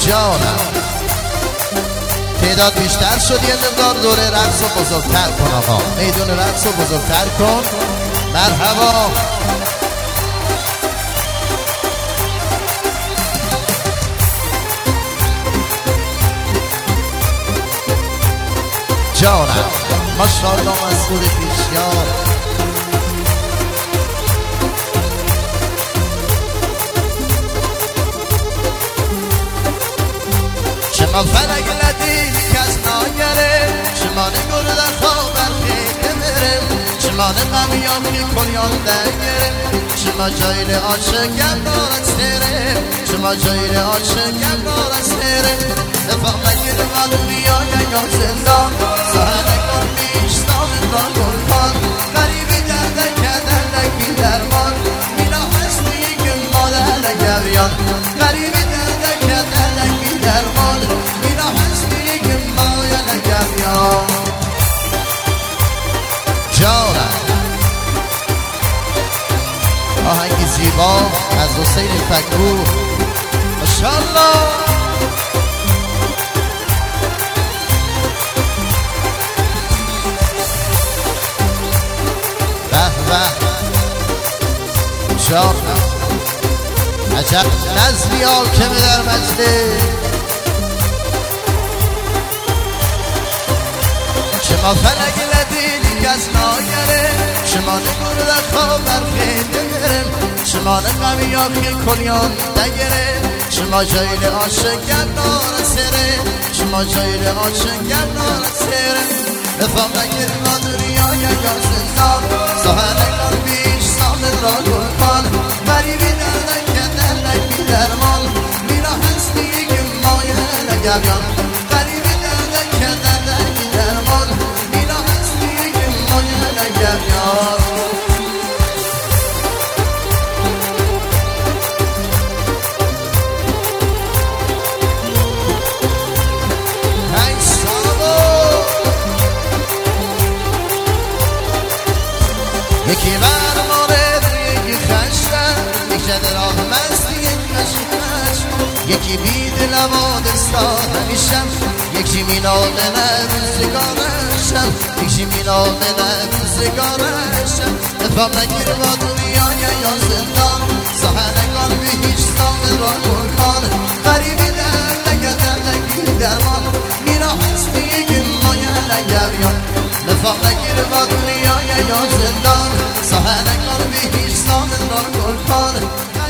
جانم تعداد بیشتر شد یه مقدار دوره رقص رو بزرگتر کن آقا میدون رقص رو بزرگتر کن مرحبا جانم ماشاءالله مسعود پیشیار شما فلک لدی کس ناگره شما نگور در خواب برخیده برم شما نقمیام که کلیان دنگره شما جایل عاشقم دارد سره شما جایل عاشقم دارد سره دفاع مگیر قلبیا یا زندان سهنگان بیشتان را گلپان غریبی درده کدر نکی درمان میلا هستی که مادر گریان غریبی درده کدر نکی درمان میلا هستی که مادر گریان جانم آهنگی زیبا از حسین فکرو ماشاءالله جانم عجب نظمی حاکمه در مجلس شما فلک لدیدی کس ناگره شما نگور در خواب برخیده برم شما نقمی آخی کلیان دگره شما جایل عاشقم نار سره شما جایل عاشقم نار سره نفام نگیر مادریا یا زندان سهنگان بیش سامن را گلپان غریبی دردن که دردن درمان میرا هستی که مایه نگریان غریبی دردن که دردن درمان میرا هستی که مایه نگریان یکی بر مورد یکی خشم یک جد راه مستی یک خشم یکی بید لباد استاد همیشم یکی مینال روزگارشم یکی مینال روزگارشم نفهم نگیر با دنیا یا زندان سهنگان به هیچ سامن را گلخان غریبی در نگیر درمان میرا هستی که مایه نگریان نفهم نگیر با دنیا یا زندان سهنگان به هیچ سامن را گلخان